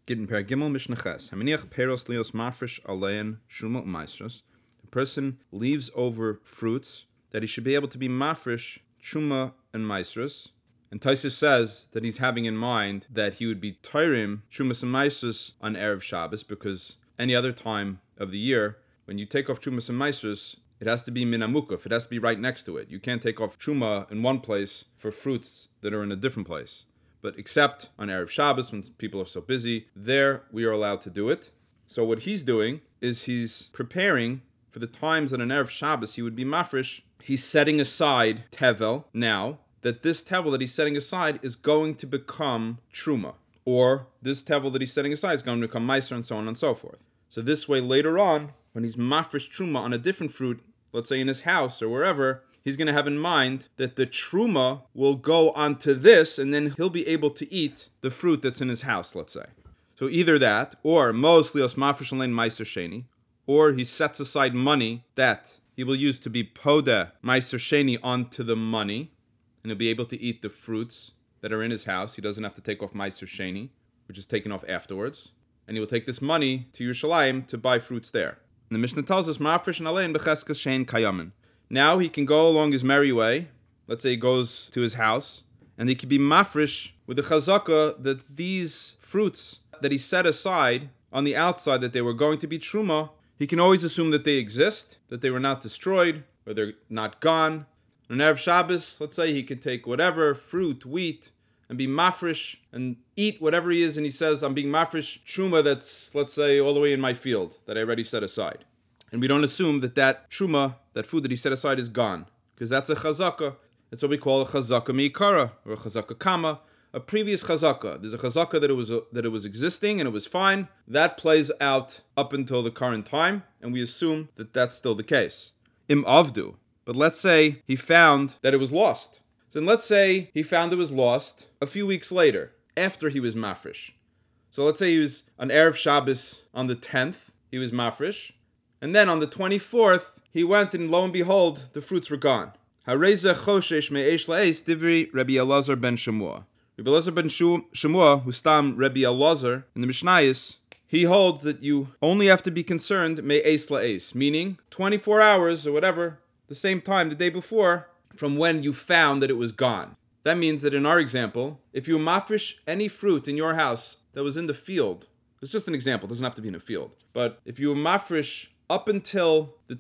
Gittin per Gimel Mishnah Ches. Haminiach peros lios mafresh alein shuma u'maisros. A person leaves over fruits that he should be able to be mafresh shuma and maisros. And Taisif says that he's having in mind that he would be tairim shumas and maisros on Erev Shabbos, because any other time of the year, when you take off shumas and maisros, it has to be min amukuf. It has to be right next to it. You can't take off shuma in one place for fruits that are in a different place. But except on Erev Shabbos, when people are so busy, there we are allowed to do it. So what he's doing is he's preparing for the times that on Erev Shabbos he would be mafresh. He's setting aside tevel now, that this tevel that he's setting aside is going to become truma. Or this tevel that he's setting aside is going to become meiser, and so on and so forth. So this way later on, when he's mafresh truma on a different fruit, let's say in his house or wherever, he's going to have in mind that the truma will go onto this, and then he'll be able to eat the fruit that's in his house, let's say. So either that, or mostly os mafresh lein meiser sheni, or he sets aside money that he will use to be poda meiser sheni onto the money, and he'll be able to eat the fruits that are in his house. He doesn't have to take off meiser sheni, which is taken off afterwards. And he will take this money to Yerushalayim to buy fruits there. And the Mishnah tells us, mafresh alein becheskas shein kayamin. Now he can go along his merry way. Let's say he goes to his house, and he can be mafresh with the chazakah that these fruits that he set aside on the outside, that they were going to be truma, he can always assume that they exist, that they were not destroyed, or they're not gone. On Erev Shabbos, let's say he can take whatever fruit, wheat, and be mafresh and eat whatever he is, and he says, I'm being mafresh truma that's, let's say, all the way in my field that I already set aside. And we don't assume that truma, that food that he set aside, is gone, because that's a chazakah. That's what we call a chazakah meikara, or a chazakah kama, a previous chazakah. There's a chazakah that it was existing and it was fine. That plays out up until the current time, and we assume that that's still the case. Im avdu. But let's say he found that it was lost. So then let's say he found it was lost a few weeks later, after he was mafresh. So let's say he was on Erev Shabbos on the 10th, he was mafresh. And then on the 24th, he went, and lo and behold, the fruits were gone. Hareza choshesh me'esh la'es divri Rabbi Elazar ben Shemua. Rabbi Elazar ben Shemua, who stam Rabbi Elazar in the Mishnayos, he holds that you only have to be concerned me'esh la'es, meaning 24 hours or whatever, the same time, the day before, from when you found that it was gone. That means that in our example, if you mafresh any fruit in your house that was in the field, it's just an example, it doesn't have to be in a field, but if you mafresh up until the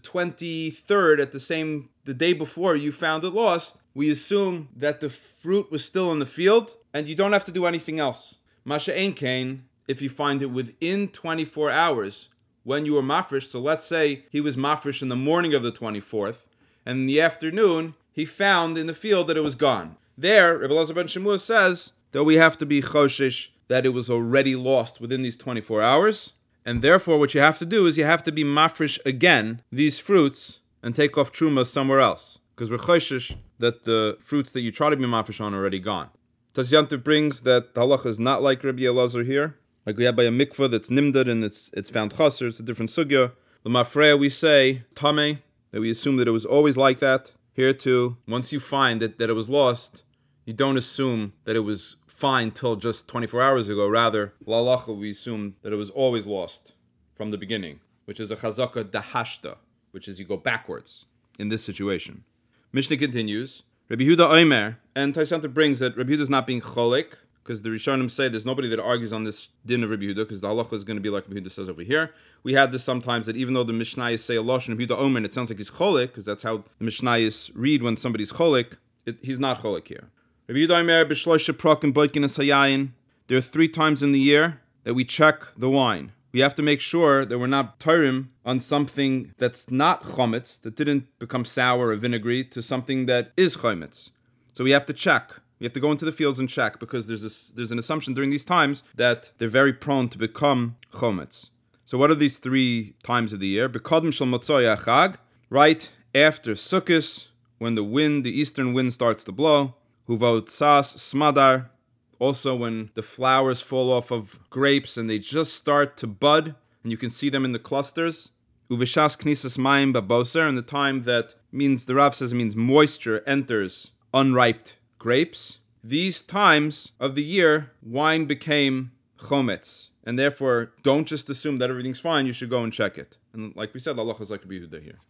23rd, the day before you found it lost, we assume that the fruit was still in the field, and you don't have to do anything else. Masha ein kain, if you find it within 24 hours, when you were mafresh, so let's say he was mafresh in the morning of the 24th, and in the afternoon, he found in the field that it was gone. There, Rabbi Elazar ben Shemua says that we have to be choshesh that it was already lost within these 24 hours, and therefore, what you have to do is you have to be mafresh again these fruits and take off truma somewhere else, because we're choshesh that the fruits that you try to be mafresh on are already gone. Tasyantiv brings that the halacha is not like Rabbi Elazar here, like we have by a mikvah that's nimdad and it's found chaser. It's a different sugya. The mafreya we say tameh, that we assume that it was always like that. Here too, once you find that it was lost, you don't assume that it was fine till just 24 hours ago. Rather, l'alacha, we assume that it was always lost from the beginning, which is a chazaka dahashta, which is you go backwards in this situation. Mishnah continues, Rabbi Yehuda Omer, and Taisanta brings that Rabbi Yehuda is not being cholik, because the Rishonim say there's nobody that argues on this din of Rabbi Yehuda, because the halacha is going to be like Rabbi Yehuda says over here. We had this sometimes, that even though the Mishnayos say a lashon Rabbi Yehuda Omer, and it sounds like he's cholik, because that's how the Mishnayos read when somebody's cholik, he's not cholik here. Rabbi Yehuda Omer, b'shloisha prakim boikin es hayayin. There are 3 times in the year that we check the wine. We have to make sure that we're not tarim on something that's not chometz, that didn't become sour or vinegary, to something that is chometz. So we have to check. We have to go into the fields and check, because there's an assumption during these times that they're very prone to become chometz. So what are these 3 times of the year? B'kodem shel motzoi hachag, right after Sukkot, when the eastern wind starts to blow. Huvot sas smadar, also when the flowers fall off of grapes and they just start to bud, and you can see them in the clusters. Uveshas knisas mayim baboser, and the time that means, the Rav says it means moisture enters unripe grapes. These times of the year, wine became chometz. and therefore don't just assume that everything's fine. You should go and check it. And like we said, Allah is like a Yehuda here.